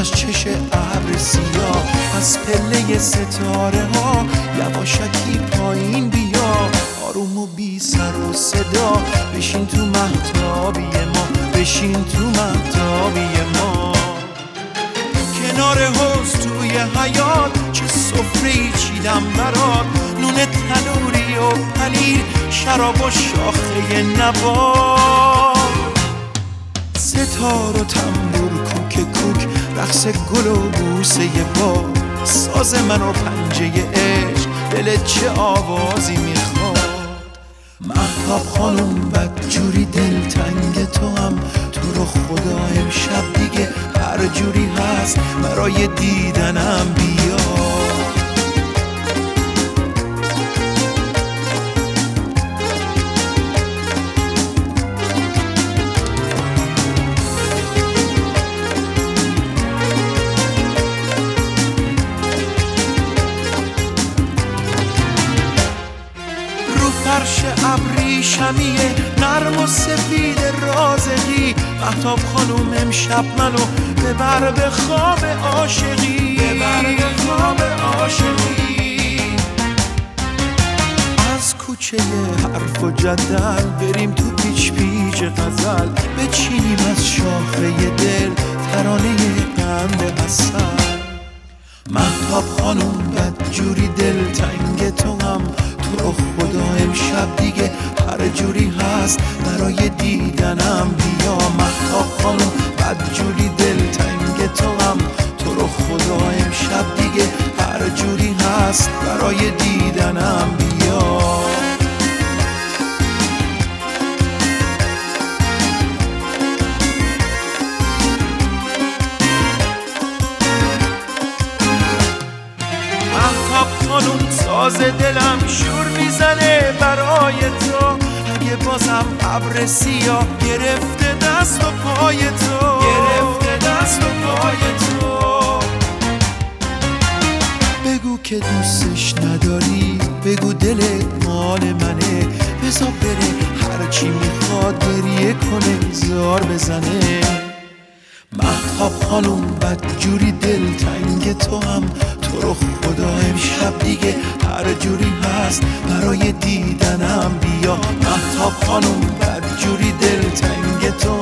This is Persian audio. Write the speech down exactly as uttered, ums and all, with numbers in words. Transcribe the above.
از چش ابر سیاه، از پله ستاره ها یواشکی پایین بیا، آروم و بی سر و صدا بشین تو مهتابی ما، بشین تو مهتابی ما. کنار حوض توی حیاط چه سفره‌ای چیدم برات، نون تنوری و پنیر، شراب و شاخه نبات، ستار و تنبور کوک کوک، رقص گل و بوسه با، ساز من و پنجه عشق، دلت چه آوازی میخواد. مهتاب خانم بدجوری دلتنگ تو هم، تو رو خدا امشب دیگه هر جوری هست برای دیدنم بیا. فرش ابریشمیه نرم و سفید رازقی، مهتاب خانوم امشب منو ببر به خواب عاشقی، ببر به خواب عاشقی. از کوچه حرف و جدل بریم تو پیچ پیچ غزل، بچینیم از شاخه دل ترانه قند عسل. مهتاب خانوم بدجوری دلتنگ تو هم، تو رو خدا امشب دیگه هر جوری هست برای دیدنم بیا. مهتاب خانوم بدجوری دلتنگ تو هم، تو رو خدا امشب دیگه هر جوری هست برای دیدنم بیا. خانوم ساز دلم شور میزنه برای تو، اگه بازم ابر سیاه گرفته دست و پای تو، گرفته دست و پای تو. بگو که دوستش نداری، بگو دلت مال منه، بذار بره هرچی میخواد گریه کنه زار بزنه. مهتاب خانوم بدجوری دلتنگ تو هم، تو رو خدا امشب دیگه هر جوری هست برای دیدنم بیا. مهتاب خانوم بدجوری دلتنگ تو